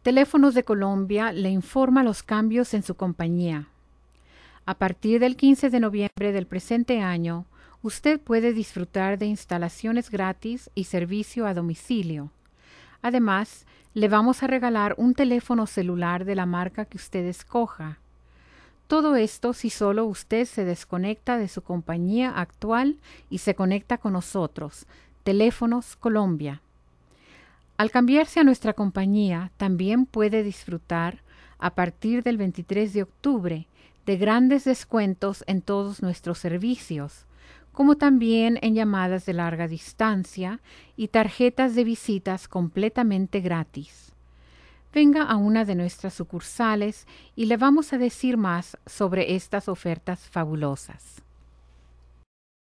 Teléfonos de Colombia le informa los cambios en su compañía. A partir del 15 de noviembre del presente año, usted puede disfrutar de instalaciones gratis y servicio a domicilio. Además, le vamos a regalar un teléfono celular de la marca que usted escoja. Todo esto si solo usted se desconecta de su compañía actual y se conecta con nosotros, Teléfonos Colombia. Al cambiarse a nuestra compañía, también puede disfrutar, a partir del 23 de octubre, de grandes descuentos en todos nuestros servicios, como también en llamadas de larga distancia y tarjetas de visitas completamente gratis. Venga a una de nuestras sucursales y le vamos a decir más sobre estas ofertas fabulosas.